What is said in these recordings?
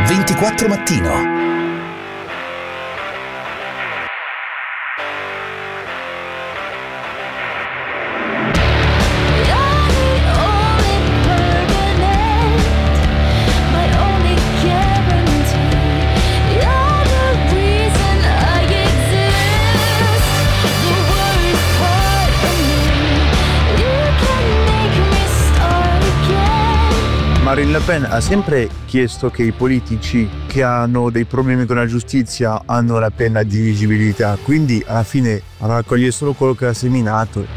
24 Mattino. Marine Le Pen ha sempre chiesto che i politici che hanno dei problemi con la giustizia hanno la pena di vigibilità, quindi alla fine raccoglie solo quello che ha seminato.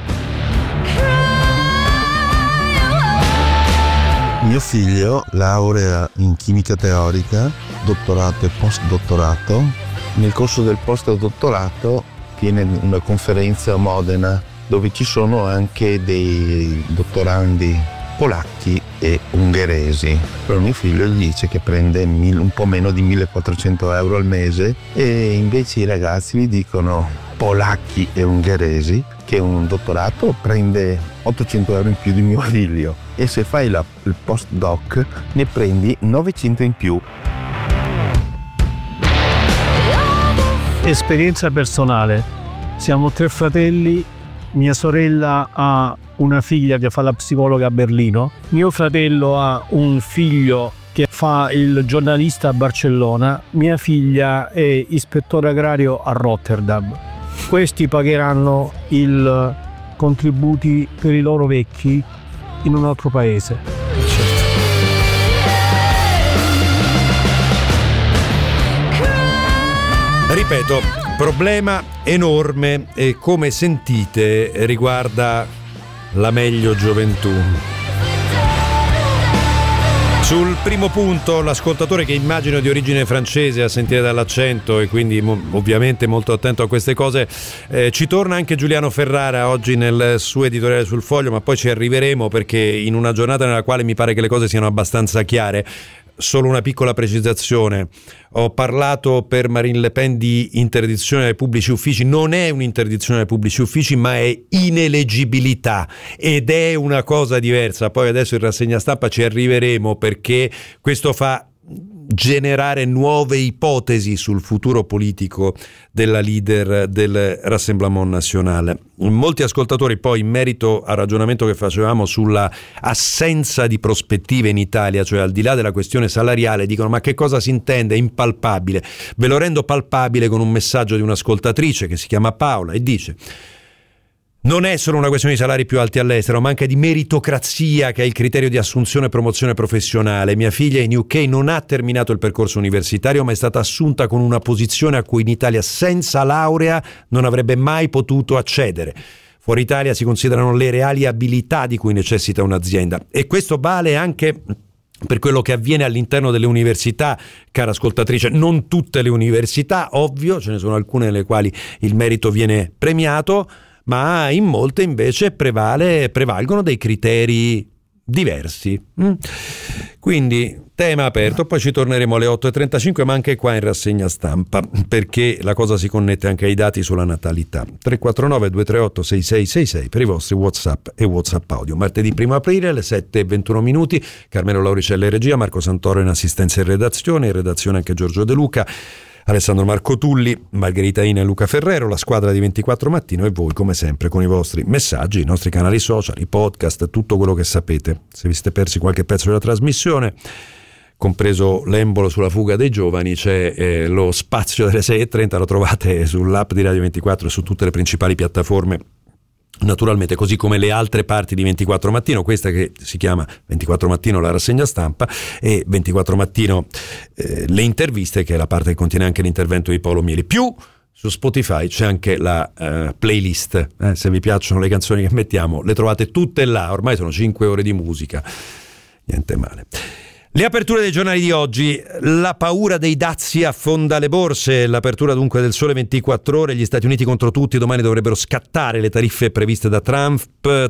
Mio figlio laurea in chimica teorica, dottorato e postdottorato. Nel corso del postdottorato tiene una conferenza a Modena dove ci sono anche dei dottorandi polacchi e ungheresi. Però mio figlio dice che prende un po' meno di 1.400 euro al mese e invece i ragazzi gli dicono polacchi e ungheresi che un dottorato prende 800 euro in più di mio figlio e se fai il postdoc ne prendi 900 in più. Esperienza personale. Siamo 3 fratelli, mia sorella ha una figlia che fa la psicologa a Berlino, mio fratello ha un figlio che fa il giornalista a Barcellona, mia figlia è ispettore agrario a Rotterdam. Questi pagheranno i contributi per i loro vecchi in un altro paese. Ripeto, problema enorme e come sentite riguarda la meglio gioventù. Sul primo punto, l'ascoltatore, che immagino di origine francese a sentire dall'accento e quindi ovviamente molto attento a queste cose, ci torna anche Giuliano Ferrara oggi nel suo editoriale sul Foglio, ma poi ci arriveremo perché in una giornata nella quale mi pare che le cose siano abbastanza chiare. Solo una piccola precisazione: ho parlato per Marine Le Pen di interdizione dai pubblici uffici. Non è un'interdizione dai pubblici uffici, ma è ineleggibilità ed è una cosa diversa. Poi adesso in rassegna stampa ci arriveremo perché questo fa generare nuove ipotesi sul futuro politico della leader del Rassemblement National. Molti ascoltatori poi, in merito al ragionamento che facevamo sulla assenza di prospettive in Italia, cioè al di là della questione salariale, dicono: ma che cosa si intende impalpabile? Ve lo rendo palpabile con un messaggio di un'ascoltatrice che si chiama Paola e dice: non è solo una questione di salari più alti all'estero, ma anche di meritocrazia, che è il criterio di assunzione e promozione professionale. Mia figlia in UK non ha terminato il percorso universitario, ma è stata assunta con una posizione a cui in Italia senza laurea non avrebbe mai potuto accedere. Fuori Italia si considerano le reali abilità di cui necessita un'azienda, e questo vale anche per quello che avviene all'interno delle università, cara ascoltatrice. Non tutte le università, ovvio, ce ne sono alcune nelle quali il merito viene premiato, ma in molte invece prevalgono dei criteri diversi. Quindi tema aperto, poi ci torneremo alle 8.35, ma anche qua in rassegna stampa, perché la cosa si connette anche ai dati sulla natalità. 349-238-6666 per i vostri WhatsApp e WhatsApp audio. Martedì 1 aprile alle 7:21, Carmelo Lauricella in regia, Marco Santoro in assistenza e in redazione anche Giorgio De Luca, Alessandro Marco Tulli, Margherita Ina e Luca Ferrero, la squadra di 24 Mattino e voi come sempre con i vostri messaggi, i nostri canali social, i podcast, tutto quello che sapete. Se vi siete persi qualche pezzo della trasmissione, compreso l'embolo sulla fuga dei giovani, c'è lo spazio delle 6.30, lo trovate sull'app di Radio 24 e su tutte le principali piattaforme. Naturalmente, così come le altre parti di 24 Mattino, questa che si chiama 24 Mattino la rassegna stampa e 24 Mattino le interviste, che è la parte che contiene anche l'intervento di Paolo Mieli. Più su Spotify c'è anche la playlist, se vi piacciono le canzoni che mettiamo le trovate tutte là, ormai sono 5 ore di musica, niente male. Le aperture dei giornali di oggi: la paura dei dazi affonda le borse, l'apertura dunque del Sole 24 Ore, gli Stati Uniti contro tutti, domani dovrebbero scattare le tariffe previste da Trump,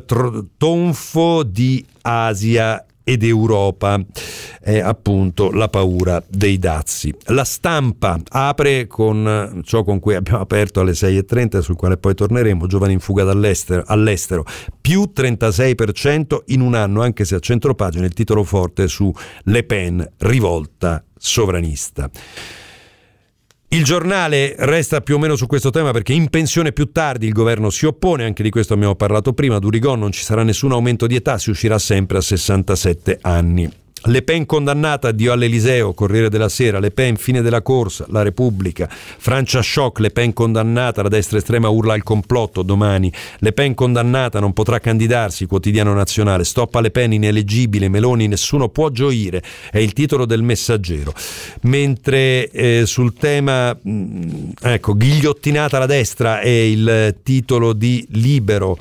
tonfo di Asia ed Europa, è appunto la paura dei dazi. La Stampa apre con ciò con cui abbiamo aperto alle 6.30, sul quale poi torneremo: giovani in fuga all'estero, più 36% in un anno, anche se a centropagina il titolo forte su Le Pen, rivolta sovranista. Il Giornale resta più o meno su questo tema perché in pensione più tardi il governo si oppone, anche di questo abbiamo parlato prima, Durigon non ci sarà nessun aumento di età, si uscirà sempre a 67 anni. Le Pen condannata, addio all'Eliseo, Corriere della Sera, Le Pen fine della corsa, La Repubblica, Francia shock, Le Pen condannata, la destra estrema urla al complotto, Domani, Le Pen condannata, non potrà candidarsi, Quotidiano Nazionale, stop a Le Pen, ineleggibile, Meloni nessuno può gioire, è il titolo del Messaggero. Mentre sul tema, ghigliottinata la destra è il titolo di Libero.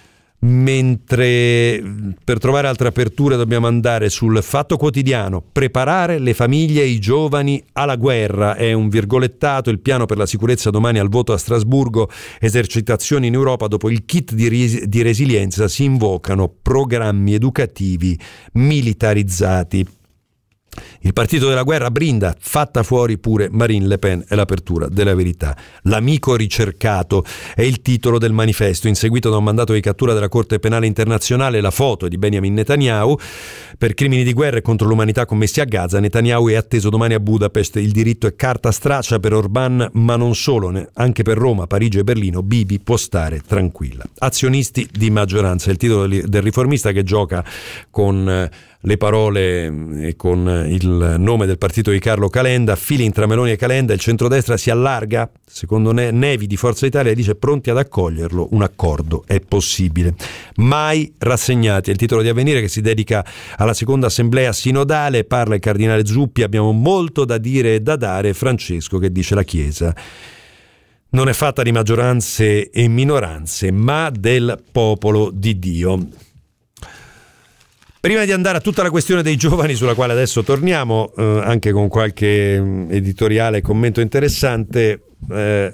Mentre per trovare altre aperture dobbiamo andare sul Fatto Quotidiano, preparare le famiglie e i giovani alla guerra, è un virgolettato, il piano per la sicurezza domani al voto a Strasburgo, esercitazioni in Europa, dopo il kit di resilienza si invocano programmi educativi militarizzati. Il partito della guerra brinda, fatta fuori pure Marine Le Pen, è l'apertura della Verità. L'amico ricercato è il titolo del manifesto, inseguito da un mandato di cattura della Corte Penale Internazionale, la foto di Benjamin Netanyahu per crimini di guerra e contro l'umanità commessi a Gaza. Netanyahu è atteso domani a Budapest, il diritto è carta straccia per Orbán, ma non solo, anche per Roma, Parigi e Berlino, Bibi può stare tranquilla. Azionisti di maggioranza, è il titolo del Riformista che gioca con le parole e con il nome del partito di Carlo Calenda, feeling tra Meloni e Calenda, il centrodestra si allarga, secondo Nevi di Forza Italia dice pronti ad accoglierlo, un accordo è possibile. Mai rassegnati, è il titolo di Avvenire che si dedica alla seconda assemblea sinodale, parla il cardinale Zuppi, abbiamo molto da dire e da dare, Francesco che dice la Chiesa non è fatta di maggioranze e minoranze, ma del popolo di Dio. Prima di andare a tutta la questione dei giovani, sulla quale adesso torniamo, anche con qualche editoriale e commento interessante, la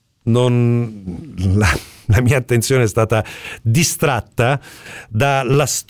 mia attenzione è stata distratta da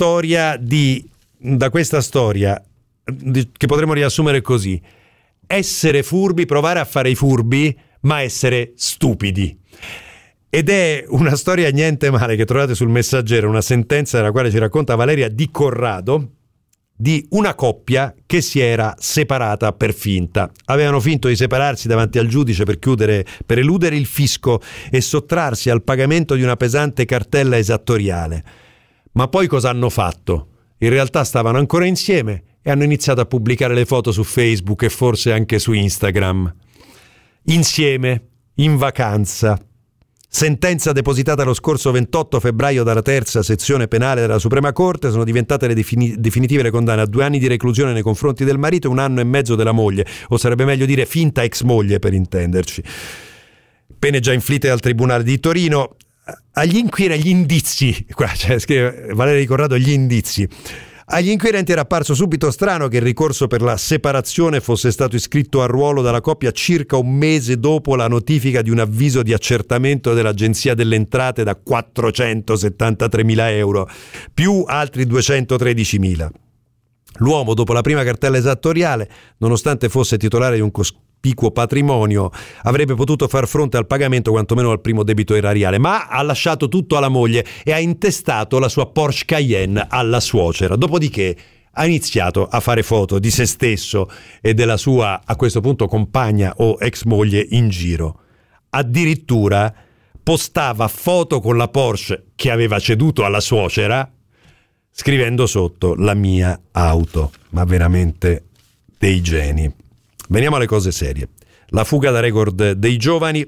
questa storia che potremmo riassumere così: essere furbi, provare a fare i furbi, ma essere stupidi. Ed è una storia niente male che trovate sul Messaggero, una sentenza della quale ci racconta Valeria Di Corrado, di una coppia che si era separata per finta. Avevano finto di separarsi davanti al giudice per eludere il fisco e sottrarsi al pagamento di una pesante cartella esattoriale. Ma poi cosa hanno fatto? In realtà stavano ancora insieme e hanno iniziato a pubblicare le foto su Facebook e forse anche su Instagram. Insieme, in vacanza. Sentenza depositata lo scorso 28 febbraio dalla terza sezione penale della Suprema Corte, sono diventate le definitive le condanne a 2 anni di reclusione nei confronti del marito e 1 anno e mezzo della moglie, o sarebbe meglio dire finta ex moglie per intenderci. Pene già inflitte dal Tribunale di Torino. Agli indizi, qua scrive Valeria Di Corrado, gli indizi. Agli inquirenti era apparso subito strano che il ricorso per la separazione fosse stato iscritto a ruolo dalla coppia circa un mese dopo la notifica di un avviso di accertamento dell'Agenzia delle Entrate da 473.000 euro, più altri 213.000. L'uomo, dopo la prima cartella esattoriale, nonostante fosse titolare di un cospicuo patrimonio, avrebbe potuto far fronte al pagamento quantomeno al primo debito erariale, ma ha lasciato tutto alla moglie e ha intestato la sua Porsche Cayenne alla suocera. Dopodiché ha iniziato a fare foto di se stesso e della sua, a questo punto, compagna o ex moglie in giro. Addirittura postava foto con la Porsche che aveva ceduto alla suocera, scrivendo sotto la mia auto. Ma veramente dei geni. Veniamo alle cose serie. La fuga da record dei giovani.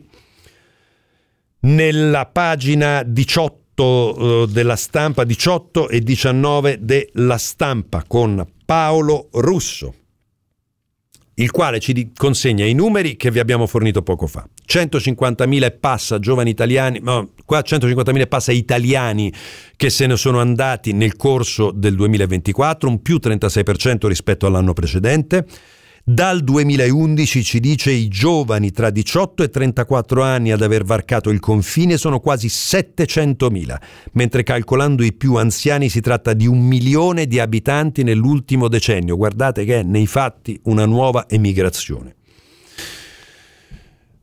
Nella pagina 18 della Stampa, 18 e 19 della Stampa, con Paolo Russo, il quale ci consegna i numeri che vi abbiamo fornito poco fa. 150.000 e passa giovani italiani, no, qua 150.000 e passa italiani che se ne sono andati nel corso del 2024, un più 36% rispetto all'anno precedente. Dal 2011, ci dice, i giovani tra 18 e 34 anni ad aver varcato il confine sono quasi 700.000, mentre calcolando i più anziani si tratta di 1 milione di abitanti nell'ultimo decennio. Guardate che è nei fatti una nuova emigrazione.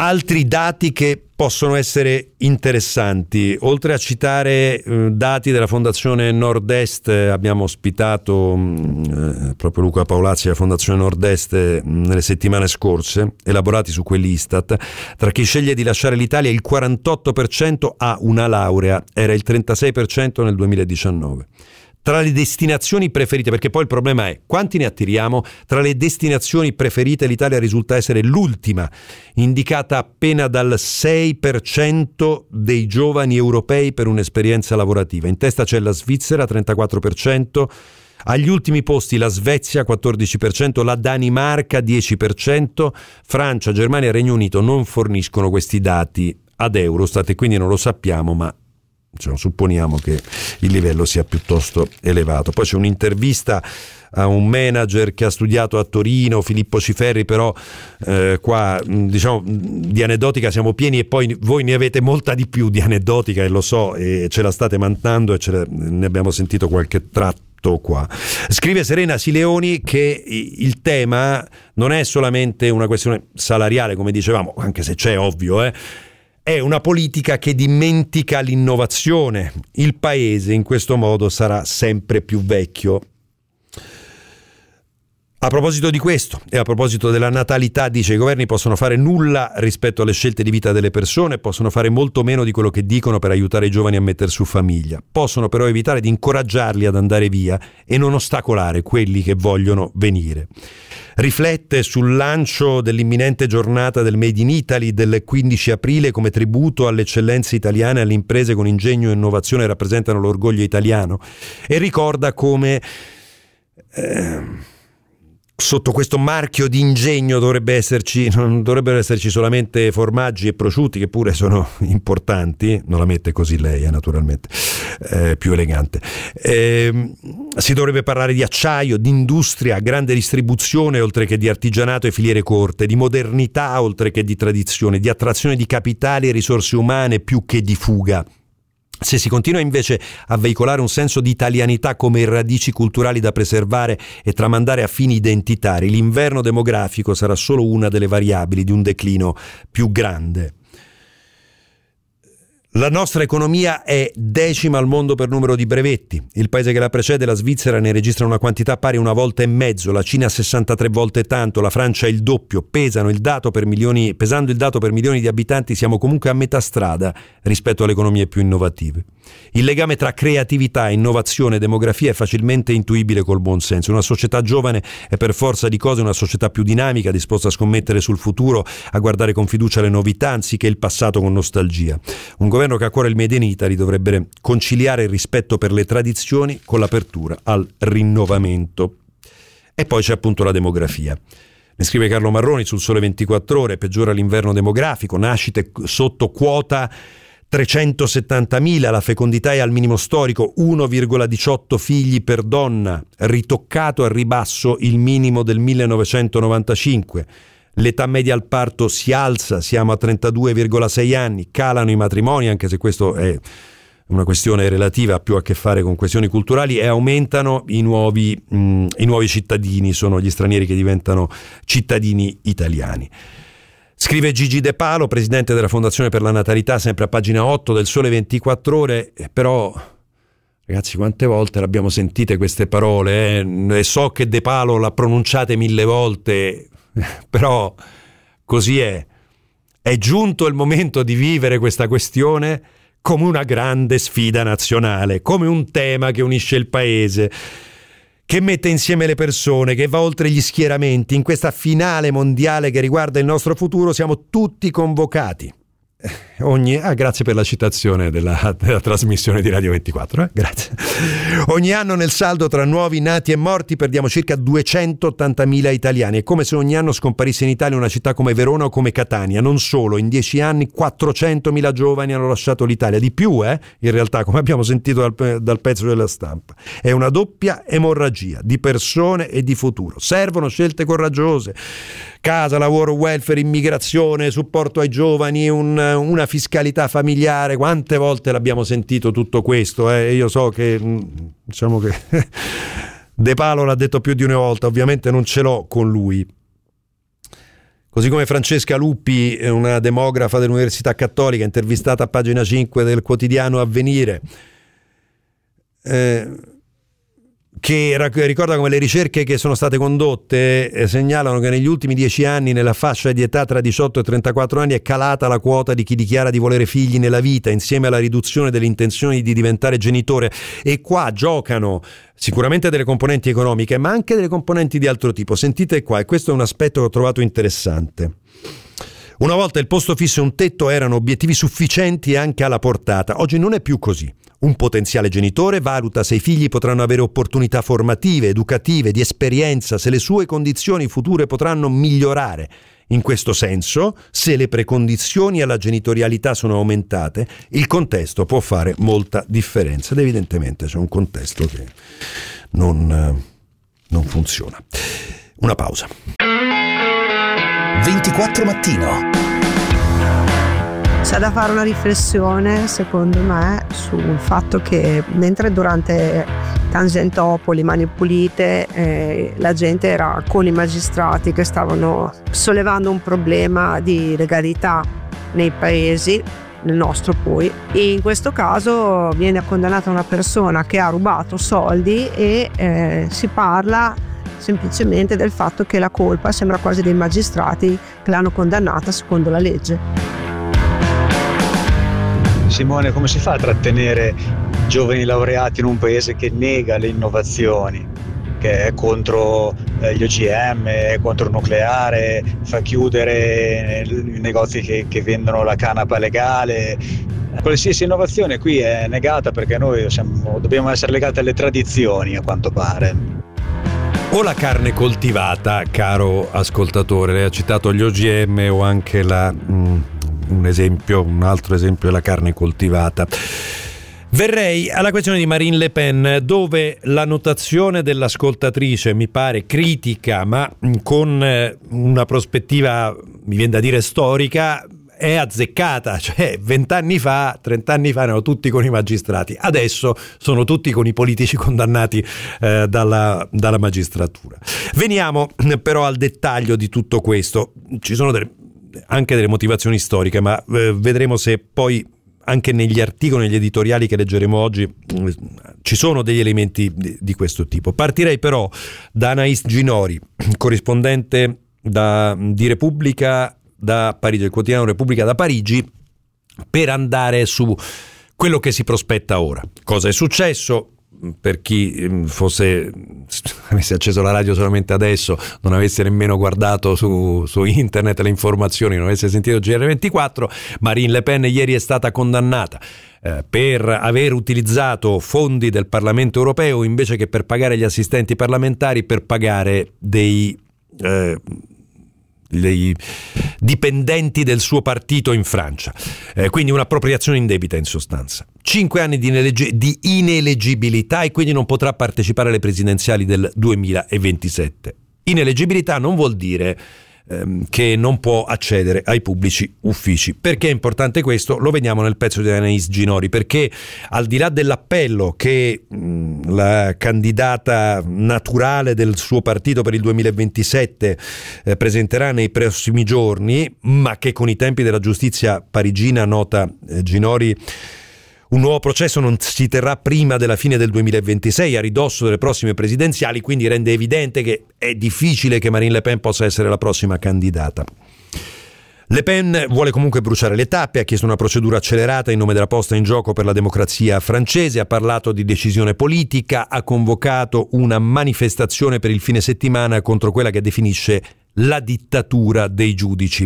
Altri dati che possono essere interessanti, oltre a citare dati della Fondazione Nord-Est, abbiamo ospitato proprio Luca Paolazzi della Fondazione Nord-Est nelle settimane scorse, elaborati su quell'Istat. Tra chi sceglie di lasciare l'Italia il 48% ha una laurea, era il 36% nel 2019. Tra le destinazioni preferite, perché poi il problema è quanti ne attiriamo, tra le destinazioni preferite l'Italia risulta essere l'ultima, indicata appena dal 6% dei giovani europei per un'esperienza lavorativa. In testa c'è la Svizzera, 34%, agli ultimi posti la Svezia, 14%, la Danimarca, 10%, Francia, Germania e Regno Unito non forniscono questi dati ad Eurostat e quindi non lo sappiamo, ma supponiamo che il livello sia piuttosto elevato. Poi c'è un'intervista a un manager che ha studiato a Torino, Filippo Ciferri, però qua diciamo di aneddotica siamo pieni e poi voi ne avete molta di più di aneddotica, e lo so, e ce la state mandando e ne abbiamo sentito qualche tratto qua. Scrive Serena Sileoni che il tema non è solamente una questione salariale, come dicevamo, anche se c'è, ovvio, è una politica che dimentica l'innovazione. Il paese in questo modo sarà sempre più vecchio. A proposito di questo e a proposito della natalità, dice: i governi possono fare nulla rispetto alle scelte di vita delle persone, possono fare molto meno di quello che dicono per aiutare i giovani a mettere su famiglia. Possono però evitare di incoraggiarli ad andare via e non ostacolare quelli che vogliono venire. Riflette sul lancio dell'imminente giornata del Made in Italy del 15 aprile come tributo alle eccellenze italiane e alle imprese con ingegno e innovazione rappresentano l'orgoglio italiano, e ricorda come sotto questo marchio di ingegno non dovrebbero esserci solamente formaggi e prosciutti, che pure sono importanti, non la mette così lei, naturalmente, più elegante. Si dovrebbe parlare di acciaio, di industria, grande distribuzione oltre che di artigianato e filiere corte, di modernità oltre che di tradizione, di attrazione di capitali e risorse umane più che di fuga. Se si continua invece a veicolare un senso di italianità come radici culturali da preservare e tramandare a fini identitari, l'inverno demografico sarà solo una delle variabili di un declino più grande. La nostra economia è 10ª al mondo per numero di brevetti. Il paese che la precede, la Svizzera, ne registra una quantità pari a 1,5 volte, la Cina 63 volte tanto, la Francia il doppio. Pesando il dato per milioni di abitanti, siamo comunque a metà strada rispetto alle economie più innovative. Il legame tra creatività, innovazione e demografia è facilmente intuibile col buon senso. Una società giovane è per forza di cose una società più dinamica, disposta a scommettere sul futuro, a guardare con fiducia le novità anziché il passato con nostalgia. Un governo che ha a cuore il Made in Italy dovrebbe conciliare il rispetto per le tradizioni con l'apertura al rinnovamento. E poi c'è appunto la demografia. Ne scrive Carlo Marroni sul Sole 24 Ore, peggiora l'inverno demografico, nascite sotto quota 370.000, la fecondità è al minimo storico, 1,18 figli per donna, ritoccato al ribasso il minimo del 1995. L'età media al parto si alza, siamo a 32,6 anni, calano i matrimoni, anche se questo è una questione relativa, ha più a che fare con questioni culturali, e aumentano i nuovi cittadini, sono gli stranieri che diventano cittadini italiani. Scrive Gigi De Palo, presidente della Fondazione per la Natalità, sempre a pagina 8 del Sole 24 Ore, però ragazzi, quante volte l'abbiamo sentite queste parole, e so che De Palo l'ha pronunciate 1000 volte, però così è. È giunto il momento di vivere questa questione come una grande sfida nazionale, come un tema che unisce il paese, che mette insieme le persone, che va oltre gli schieramenti. In questa finale mondiale che riguarda il nostro futuro siamo tutti convocati. Grazie per la citazione della trasmissione di Radio 24, grazie. Ogni anno nel saldo tra nuovi nati e morti perdiamo circa 280.000 italiani. È come se ogni anno scomparisse in Italia una città come Verona o come Catania. Non solo, in 10 anni 400.000 giovani hanno lasciato l'Italia, di più in realtà, come abbiamo sentito dal pezzo della Stampa. È una doppia emorragia di persone e di futuro. Servono scelte coraggiose: casa, lavoro, welfare, immigrazione, supporto ai giovani, una fiscalità familiare. Quante volte l'abbiamo sentito tutto questo? Io so che diciamo che De Palo l'ha detto più di una volta, ovviamente non ce l'ho con lui. Così come Francesca Luppi, una demografa dell'Università Cattolica, intervistata a pagina 5 del quotidiano Avvenire, che ricorda come le ricerche che sono state condotte segnalano che negli ultimi 10 anni nella fascia di età tra 18 e 34 anni è calata la quota di chi dichiara di volere figli nella vita, insieme alla riduzione delle intenzioni di diventare genitore, e qua giocano sicuramente delle componenti economiche ma anche delle componenti di altro tipo. Sentite qua, e questo è un aspetto che ho trovato interessante. Una volta il posto fisso e un tetto erano obiettivi sufficienti anche alla portata, oggi non è più così. Un potenziale genitore valuta se i figli potranno avere opportunità formative, educative, di esperienza, se le sue condizioni future potranno migliorare. In questo senso, se le precondizioni alla genitorialità sono aumentate, il contesto può fare molta differenza. Ed evidentemente c'è un contesto che non funziona. Una pausa. 24 Mattino. C'è da fare una riflessione, secondo me, sul fatto che mentre durante Tangentopoli, Mani Pulite, la gente era con i magistrati che stavano sollevando un problema di legalità nei paesi, nel nostro poi, e in questo caso viene condannata una persona che ha rubato soldi e si parla semplicemente del fatto che la colpa sembra quasi dei magistrati che l'hanno condannata secondo la legge. Simone, come si fa a trattenere giovani laureati in un paese che nega le innovazioni, che è contro gli OGM, è contro il nucleare, fa chiudere i negozi che vendono la canapa legale? Qualsiasi innovazione qui è negata perché noi dobbiamo essere legati alle tradizioni, a quanto pare. O la carne coltivata, caro ascoltatore, lei ha citato gli OGM o anche un altro esempio è la carne coltivata. Verrei alla questione di Marine Le Pen, dove la notazione dell'ascoltatrice mi pare critica, ma con una prospettiva, mi viene da dire, storica, è azzeccata. Cioè 20 anni fa, 30 anni fa erano tutti con i magistrati, adesso sono tutti con i politici condannati dalla magistratura. Veniamo però al dettaglio di tutto questo. Ci sono anche delle motivazioni storiche, ma vedremo se poi anche negli articoli, negli editoriali che leggeremo oggi ci sono degli elementi di questo tipo. Partirei però da Anaïs Ginori, corrispondente di Repubblica da Parigi, il quotidiano Repubblica da Parigi, per andare su quello che si prospetta ora. Cosa è successo? Per chi avesse acceso la radio solamente adesso, non avesse nemmeno guardato su internet le informazioni, non avesse sentito GR24, Marine Le Pen ieri è stata condannata per aver utilizzato fondi del Parlamento europeo invece che per pagare gli assistenti parlamentari, per pagare dei dipendenti del suo partito in Francia, quindi un'appropriazione indebita in sostanza. 5 anni di ineleggibilità, e quindi non potrà partecipare alle presidenziali del 2027. Ineleggibilità non vuol dire che non può accedere ai pubblici uffici. Perché è importante questo? Lo vediamo nel pezzo di Anaïs Ginori, perché al di là dell'appello che la candidata naturale del suo partito per il 2027 presenterà nei prossimi giorni, ma che con i tempi della giustizia parigina, nota Ginori, un nuovo processo non si terrà prima della fine del 2026, a ridosso delle prossime presidenziali, quindi rende evidente che è difficile che Marine Le Pen possa essere la prossima candidata. Le Pen vuole comunque bruciare le tappe, ha chiesto una procedura accelerata in nome della posta in gioco per la democrazia francese, ha parlato di decisione politica, ha convocato una manifestazione per il fine settimana contro quella che definisce la dittatura dei giudici.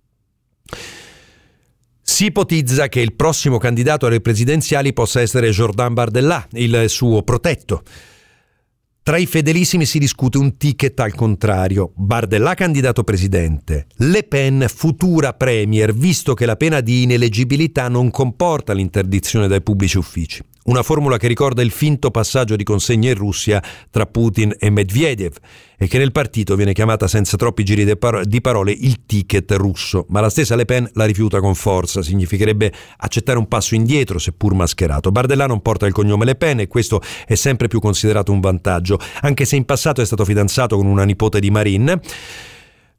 Si ipotizza che il prossimo candidato alle presidenziali possa essere Jordan Bardella, il suo protetto. Tra i fedelissimi si discute un ticket al contrario: Bardella candidato presidente, Le Pen futura premier, visto che la pena di ineleggibilità non comporta l'interdizione dai pubblici uffici. Una formula che ricorda il finto passaggio di consegne in Russia tra Putin e Medvedev, e che nel partito viene chiamata senza troppi giri di parole il ticket russo, ma la stessa Le Pen la rifiuta con forza. Significherebbe accettare un passo indietro, seppur mascherato. Bardella non porta il cognome Le Pen e questo è sempre più considerato un vantaggio, anche se in passato è stato fidanzato con una nipote di Marine.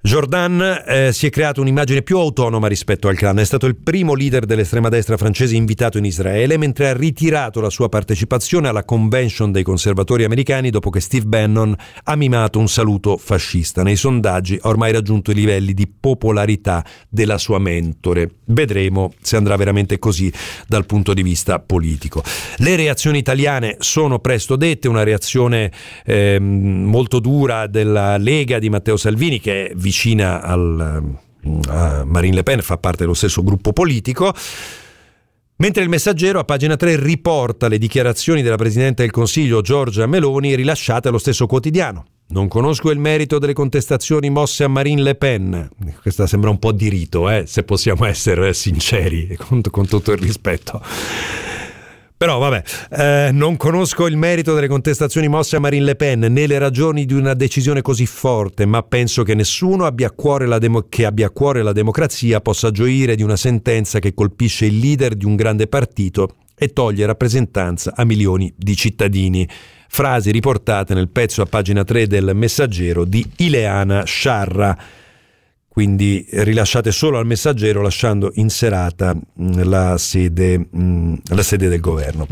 Jordan si è creato un'immagine più autonoma rispetto al clan. È stato il primo leader dell'estrema destra francese invitato in Israele, mentre ha ritirato la sua partecipazione alla convention dei conservatori americani dopo che Steve Bannon ha mimato un saluto fascista. Nei sondaggi ha ormai raggiunto i livelli di popolarità della sua mentore. Vedremo se andrà veramente così dal punto di vista politico. Le reazioni italiane sono presto dette, una reazione molto dura della Lega di Matteo Salvini, che è vicina a Marine Le Pen, fa parte dello stesso gruppo politico, mentre il Messaggero a pagina 3 riporta le dichiarazioni della Presidente del Consiglio Giorgia Meloni rilasciate allo stesso quotidiano. Non conosco il merito delle contestazioni mosse a Marine Le Pen. Questa sembra un po' di rito, se possiamo essere sinceri, con tutto il rispetto. Però vabbè, non conosco il merito delle contestazioni mosse a Marine Le Pen né le ragioni di una decisione così forte, ma penso che nessuno abbia a cuore la democrazia possa gioire di una sentenza che colpisce il leader di un grande partito e toglie rappresentanza a milioni di cittadini. Frasi riportate nel pezzo a pagina 3 del Messaggero di Ileana Sciarra, quindi rilasciate solo al Messaggero, lasciando in serata la sede del governo.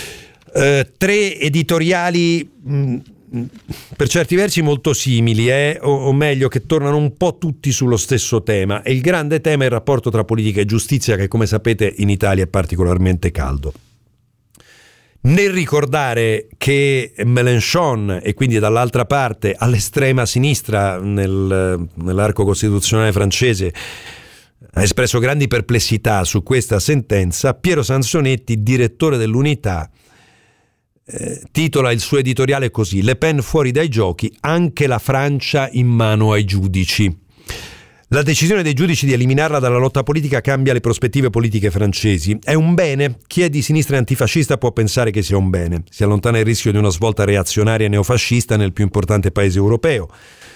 3 editoriali per certi versi molto simili, o meglio che tornano un po' tutti sullo stesso tema, e il grande tema è il rapporto tra politica e giustizia, che come sapete in Italia è particolarmente caldo. Nel ricordare che Mélenchon, e quindi dall'altra parte all'estrema sinistra nell'arco costituzionale francese, ha espresso grandi perplessità su questa sentenza, Piero Sansonetti, direttore dell'Unità, titola il suo editoriale così: Le Pen fuori dai giochi, anche la Francia in mano ai giudici. La decisione dei giudici di eliminarla dalla lotta politica cambia le prospettive politiche francesi. È un bene? Chi è di sinistra e antifascista può pensare che sia un bene. Si allontana il rischio di una svolta reazionaria e neofascista nel più importante paese europeo.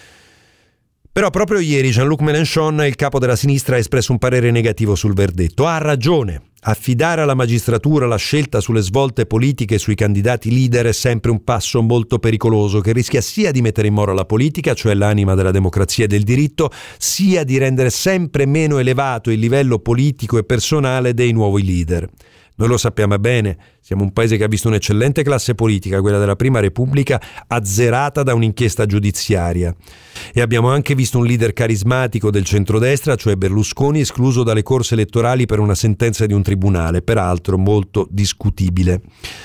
Però proprio ieri Jean-Luc Mélenchon, il capo della sinistra, ha espresso un parere negativo sul verdetto. Ha ragione. Affidare alla magistratura la scelta sulle svolte politiche e sui candidati leader è sempre un passo molto pericoloso, che rischia sia di mettere in mora la politica, cioè l'anima della democrazia e del diritto, sia di rendere sempre meno elevato il livello politico e personale dei nuovi leader. Noi lo sappiamo bene, siamo un paese che ha visto un'eccellente classe politica, quella della Prima Repubblica, azzerata da un'inchiesta giudiziaria. E abbiamo anche visto un leader carismatico del centrodestra, cioè Berlusconi, escluso dalle corse elettorali per una sentenza di un tribunale, peraltro molto discutibile.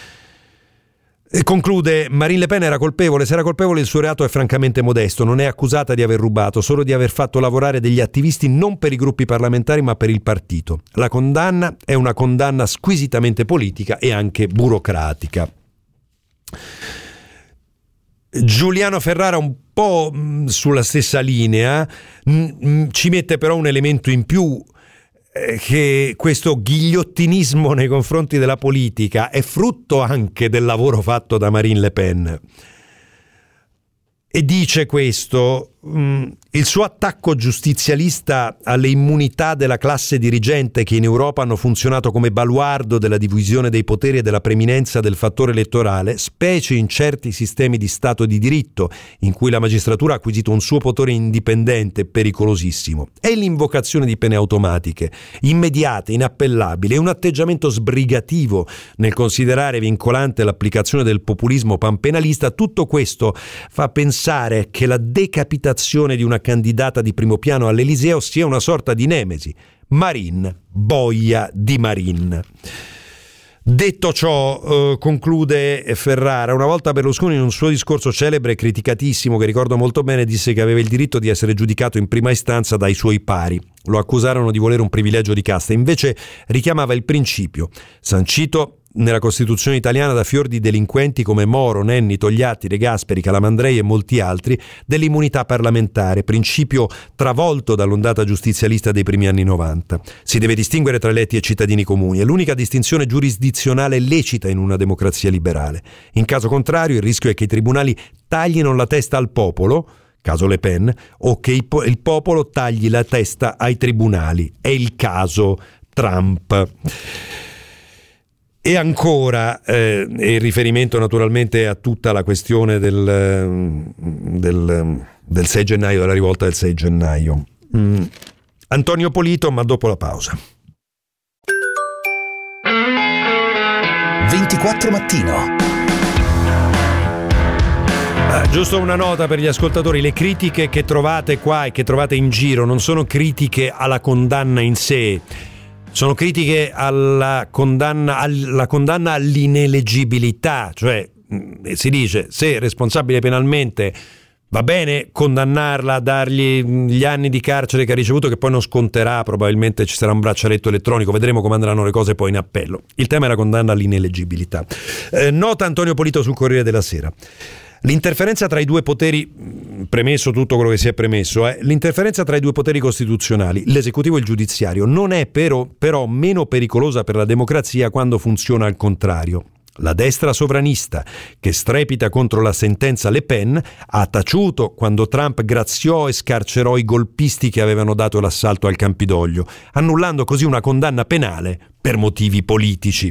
E conclude: Marine Le Pen era colpevole, se era colpevole il suo reato è francamente modesto, non è accusata di aver rubato, solo di aver fatto lavorare degli attivisti non per i gruppi parlamentari ma per il partito. La condanna è una condanna squisitamente politica e anche burocratica. Giuliano Ferrara un po' sulla stessa linea, ci mette però un elemento in più, che questo ghigliottinismo nei confronti della politica è frutto anche del lavoro fatto da Marine Le Pen. E dice questo: il suo attacco giustizialista alle immunità della classe dirigente, che in Europa hanno funzionato come baluardo della divisione dei poteri e della preminenza del fattore elettorale, specie in certi sistemi di Stato di diritto in cui la magistratura ha acquisito un suo potere indipendente pericolosissimo, è l'invocazione di pene automatiche, immediate, inappellabili, e un atteggiamento sbrigativo nel considerare vincolante l'applicazione del populismo panpenalista. Tutto questo fa pensare che la decapitazione di una candidata di primo piano all'Eliseo sia una sorta di nemesi. Marine, boia di Marine. Detto ciò, conclude Ferrara, una volta Berlusconi in un suo discorso celebre e criticatissimo, che ricordo molto bene, disse che aveva il diritto di essere giudicato in prima istanza dai suoi pari. Lo accusarono di volere un privilegio di casta, invece richiamava il principio, sancito nella Costituzione italiana da fior di delinquenti come Moro, Nenni, Togliatti, De Gasperi, Calamandrei e molti altri, dell'immunità parlamentare, principio travolto dall'ondata giustizialista dei primi anni 90. Si deve distinguere tra eletti e cittadini comuni, è l'unica distinzione giurisdizionale lecita in una democrazia liberale. In caso contrario il rischio è che i tribunali taglino la testa al popolo, caso Le Pen, o che il popolo tagli la testa ai tribunali. È il caso Trump. E ancora, il riferimento naturalmente a tutta la questione del 6 gennaio, della rivolta del 6 gennaio. Antonio Polito, ma dopo la pausa. 24 Mattino. Giusto una nota per gli ascoltatori: le critiche che trovate qua e che trovate in giro non sono critiche alla condanna in sé, sono critiche alla condanna all'ineleggibilità, cioè si dice se responsabile penalmente va bene condannarla, dargli gli anni di carcere che ha ricevuto, che poi non sconterà, probabilmente ci sarà un braccialetto elettronico, vedremo come andranno le cose poi in appello. Il tema è la condanna all'ineleggibilità. Nota Antonio Polito sul Corriere della Sera: l'interferenza tra i due poteri, premesso tutto quello che si è premesso, l'interferenza tra i due poteri costituzionali, l'esecutivo e il giudiziario, non è però meno pericolosa per la democrazia quando funziona al contrario. La destra sovranista, che strepita contro la sentenza Le Pen, ha taciuto quando Trump graziò e scarcerò i golpisti che avevano dato l'assalto al Campidoglio, annullando così una condanna penale per motivi politici.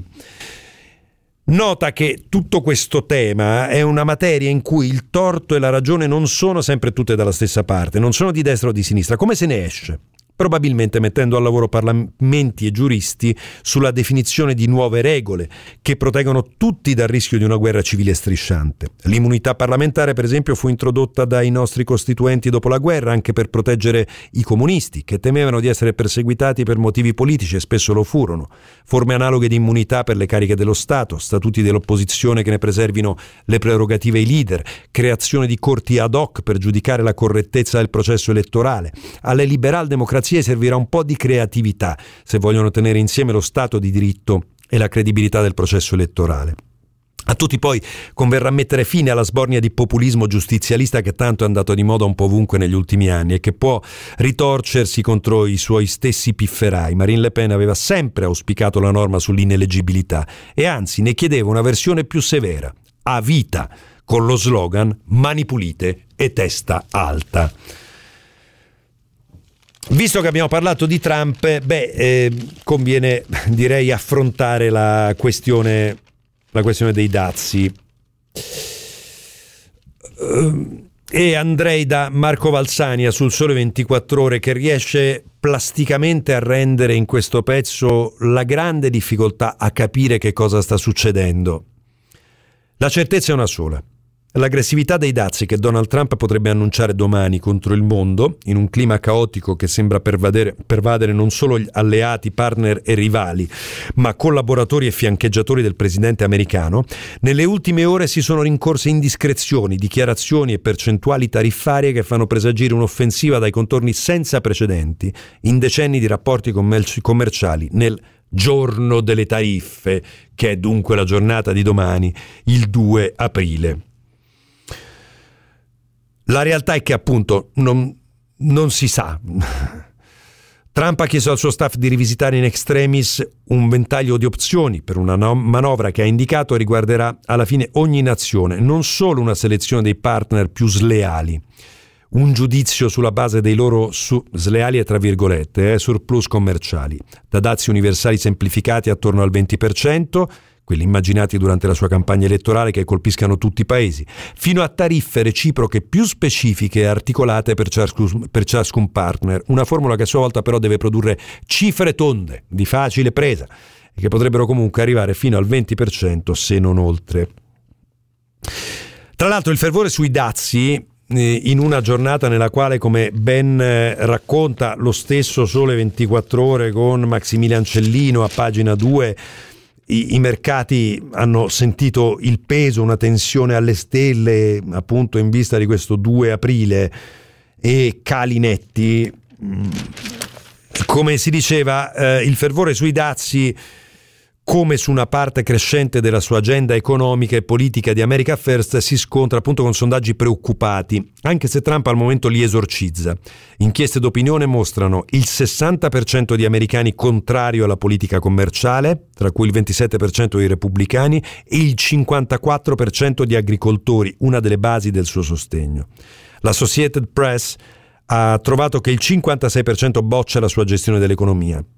Nota che tutto questo tema è una materia in cui il torto e la ragione non sono sempre tutte dalla stessa parte, non sono di destra o di sinistra. Come se ne esce? Probabilmente mettendo al lavoro parlamenti e giuristi sulla definizione di nuove regole che proteggono tutti dal rischio di una guerra civile strisciante. L'immunità parlamentare, per esempio, fu introdotta dai nostri costituenti dopo la guerra anche per proteggere i comunisti, che temevano di essere perseguitati per motivi politici e spesso lo furono. Forme analoghe di immunità per le cariche dello Stato, statuti dell'opposizione che ne preservino le prerogative ai leader, creazione di corti ad hoc per giudicare la correttezza del processo elettorale. Alle liberal democrazie servirà un po' di creatività se vogliono tenere insieme lo Stato di diritto e la credibilità del processo elettorale. A tutti poi converrà mettere fine alla sbornia di populismo giustizialista che tanto è andato di moda un po' ovunque negli ultimi anni e che può ritorcersi contro i suoi stessi pifferai. Marine Le Pen aveva sempre auspicato la norma sull'ineleggibilità e anzi ne chiedeva una versione più severa, a vita, con lo slogan "Mani pulite e testa alta". Visto che abbiamo parlato di Trump, conviene, direi, affrontare la questione dei dazi. E andrei da Marco Valsania sul Sole 24 Ore, che riesce plasticamente a rendere in questo pezzo la grande difficoltà a capire che cosa sta succedendo. La certezza è una sola: l'aggressività dei dazi che Donald Trump potrebbe annunciare domani contro il mondo, in un clima caotico che sembra pervadere non solo gli alleati, partner e rivali, ma collaboratori e fiancheggiatori del presidente americano, nelle ultime ore si sono rincorse indiscrezioni, dichiarazioni e percentuali tariffarie che fanno presagire un'offensiva dai contorni senza precedenti in decenni di rapporti commerciali nel giorno delle tariffe, che è dunque la giornata di domani, il 2 aprile. La realtà è che appunto non si sa. Trump ha chiesto al suo staff di rivisitare in extremis un ventaglio di opzioni per una manovra che ha indicato riguarderà alla fine ogni nazione, non solo una selezione dei partner più sleali, un giudizio sulla base dei loro sleali e tra virgolette surplus commerciali, da dazi universali semplificati attorno al 20%, quelli immaginati durante la sua campagna elettorale che colpiscano tutti i paesi, fino a tariffe reciproche più specifiche e articolate per ciascun partner, una formula che a sua volta però deve produrre cifre tonde, di facile presa, e che potrebbero comunque arrivare fino al 20% se non oltre. Tra l'altro il fervore sui dazi, in una giornata nella quale, come ben racconta lo stesso Sole 24 Ore con Maximilian Cellino a pagina 2, i mercati hanno sentito il peso, una tensione alle stelle appunto in vista di questo 2 aprile e cali netti. Come si diceva, il fervore sui dazi, come su una parte crescente della sua agenda economica e politica di America First, si scontra appunto con sondaggi preoccupati, anche se Trump al momento li esorcizza. Inchieste d'opinione mostrano il 60% di americani contrario alla politica commerciale, tra cui il 27% dei repubblicani, e il 54% di agricoltori, una delle basi del suo sostegno. L'Associated Press ha trovato che il 56% boccia la sua gestione dell'economia.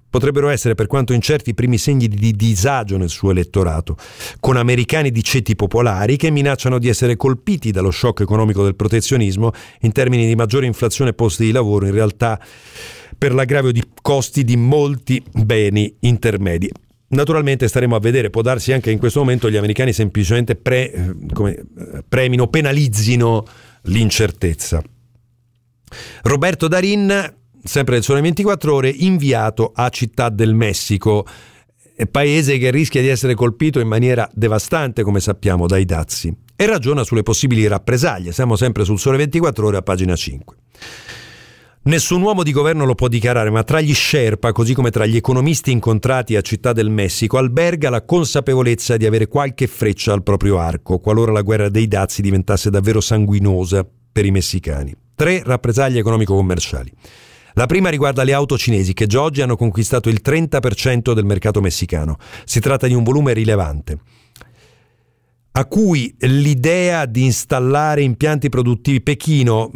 potrebbero essere, per quanto incerti, i primi segni di disagio nel suo elettorato, con americani di ceti popolari che minacciano di essere colpiti dallo shock economico del protezionismo in termini di maggiore inflazione e posti di lavoro, in realtà per l'aggravio di costi di molti beni intermedi. Naturalmente staremo a vedere, può darsi anche in questo momento gli americani semplicemente premino, penalizzino l'incertezza. Roberto Darin, sempre del Sole 24 Ore, inviato a Città del Messico, paese che rischia di essere colpito in maniera devastante, come sappiamo, dai dazi, e ragiona sulle possibili rappresaglie. Siamo sempre sul Sole 24 Ore a pagina 5. Nessun uomo di governo lo può dichiarare, ma tra gli Sherpa, così come tra gli economisti incontrati a Città del Messico, alberga la consapevolezza di avere qualche freccia al proprio arco, qualora la guerra dei dazi diventasse davvero sanguinosa per i messicani. 3 rappresaglie economico-commerciali. La prima riguarda le auto cinesi, che già oggi hanno conquistato il 30% del mercato messicano. Si tratta di un volume rilevante, a cui l'idea di installare impianti produttivi Pechino,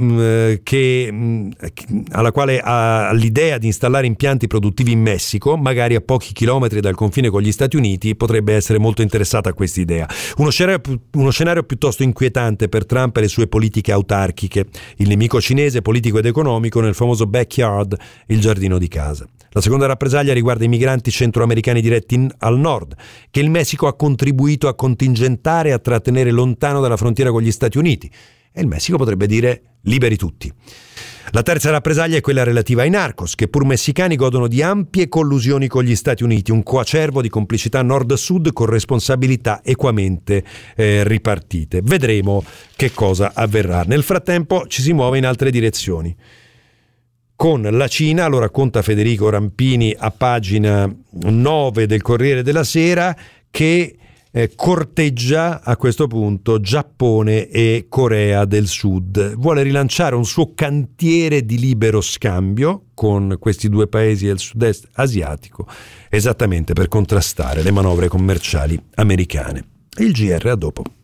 alla quale ha l'idea di installare impianti produttivi in Messico, magari a pochi chilometri dal confine con gli Stati Uniti, potrebbe essere molto interessata a questa idea. Uno scenario piuttosto inquietante per Trump e le sue politiche autarchiche, il nemico cinese politico ed economico nel famoso backyard, il giardino di casa. La seconda rappresaglia riguarda i migranti centroamericani diretti al nord, che il Messico ha contribuito a contingentare e a trattenere lontano dalla frontiera con gli Stati Uniti. E il Messico potrebbe dire liberi tutti. La terza rappresaglia è quella relativa ai narcos, che pur messicani godono di ampie collusioni con gli Stati Uniti, un coacervo di complicità nord-sud con responsabilità equamente ripartite. Vedremo che cosa avverrà. Nel frattempo ci si muove in altre direzioni. Con la Cina, lo racconta Federico Rampini a pagina 9 del Corriere della Sera, che corteggia a questo punto Giappone e Corea del Sud. Vuole rilanciare un suo cantiere di libero scambio con questi due paesi del sud-est asiatico, esattamente per contrastare le manovre commerciali americane. Il GR a dopo.